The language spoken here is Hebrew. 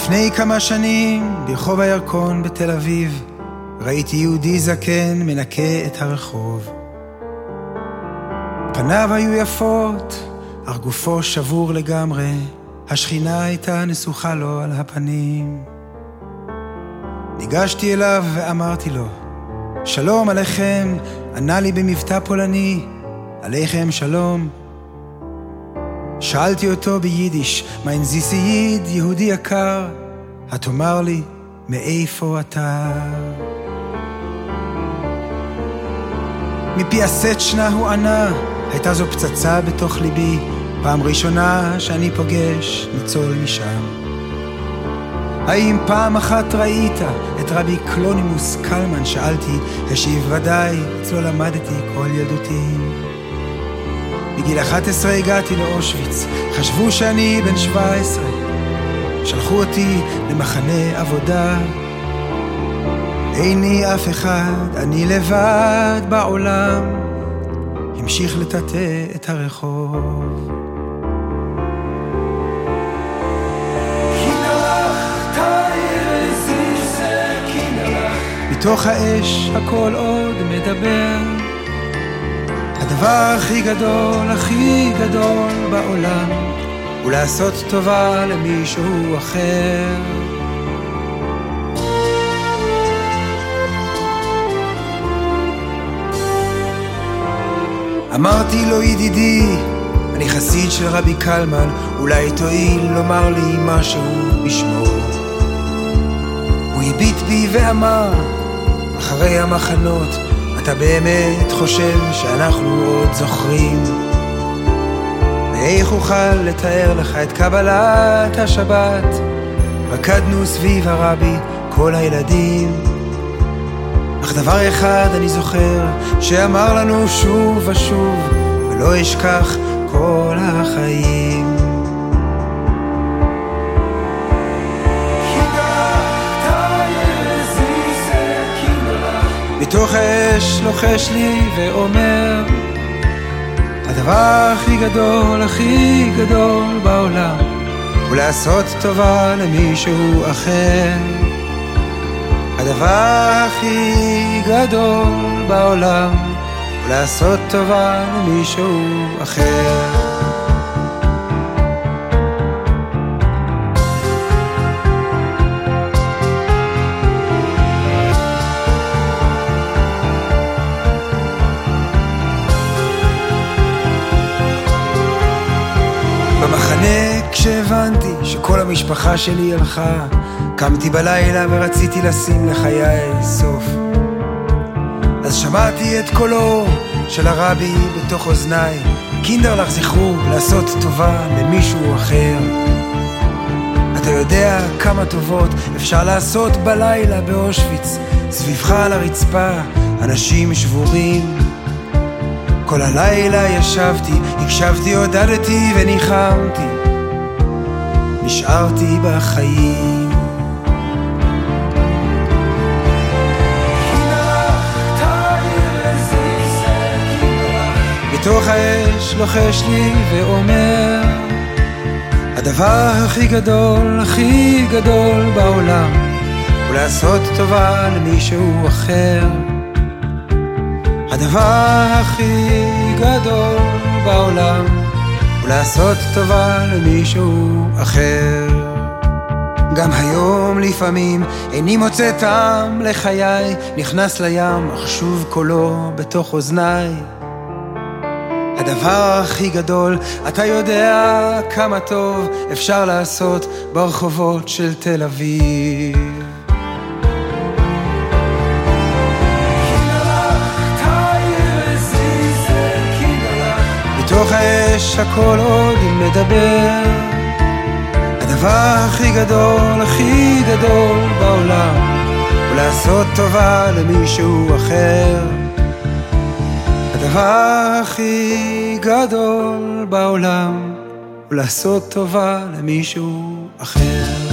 לפני כמה שנים ברחוב הירקון בתל אביב ראיתי יהודי זקן מנקה את הרחוב. פניו היו יפות, אך גופו שבור לגמרי, השכינה הייתה נסוכה לו על הפנים. ניגשתי אליו ואמרתי לו, שלום עליכם, ענה לי במבטא פולני, עליכם שלום. שאלתי אותו ביידיש, מיין זיסייד יהודי יקר, התאמר לי, מאיפה אתה? מפי הסצ'נה הוא ענה, הייתה זו פצצה בתוך ליבי, פעם ראשונה שאני פוגש ניצול משם. האם פעם אחת ראית את רבי קלונימוס קלמן? שאלתי, השיב ודאי, אצלו למדתי כל ילדותי. בגיל 11 הגעתי לאושוויץ, חשבו שאני בן 17, שלחו אותי למחנה עבודה. איני אף אחד, אני לבד בעולם, המשיך לטאטא את הרחוב. מתוך האש הכל עוד מדבר, הדבר הכי גדול בעולם הוא לעשות טובה למישהו אחר. אמרתי לו, ידידי, אני חסיד של רבי קלמן, אולי תועיל לומר לי משהו בשמו. הוא הביט בי ואמר, אחרי המחנות אתה באמת חושב שאנחנו עוד זוכרים? ואיך אוכל לתאר לך את קבלת השבת? רקדנו סביב הרבי כל הילדים, אך דבר אחד אני זוכר שאמר לנו שוב ושוב, ולא אשכח כל החיים. מתוך האש לוחש לי ואומר, הדבר הכי גדול בעולם הוא לעשות טובה למישהו אחר. הדבר הכי גדול בעולם הוא לעשות טובה למישהו אחר. במחנה כשהבנתי שכל המשפחה שלי הלכה, קמתי בלילה ורציתי לשים לחיי סוף. אז שמעתי את קולו של הרבי בתוך אוזניי, קינדרלך זכרו לעשות טובה למישהו אחר. אתה יודע כמה טובות אפשר לעשות בלילה באושוויץ, סביבך על הרצפה אנשים שבורים. כל הלילה ישבתי, הקשבתי, עודדתי וניחמתי, נשארתי בחיים. מתוך האש לוחש לי ואומר, הדבר הכי גדול בעולם הוא לעשות טובה למישהו אחר. הדבר הכי גדול בעולם הוא לעשות טובה למישהו אחר. גם היום לפעמים איני מוצא טעם לחיי, נכנס לים אך שוב קולו בתוך אוזניי. הדבר הכי גדול, אתה יודע כמה טוב אפשר לעשות ברחובות של תל אביב. מתוך האש הכל עוד מדבר, הדבר הכי גדול בעולם הוא לעשות טובה למישהו אחר. הדבר הכי גדול בעולם הוא לעשות טובה למישהו אחר.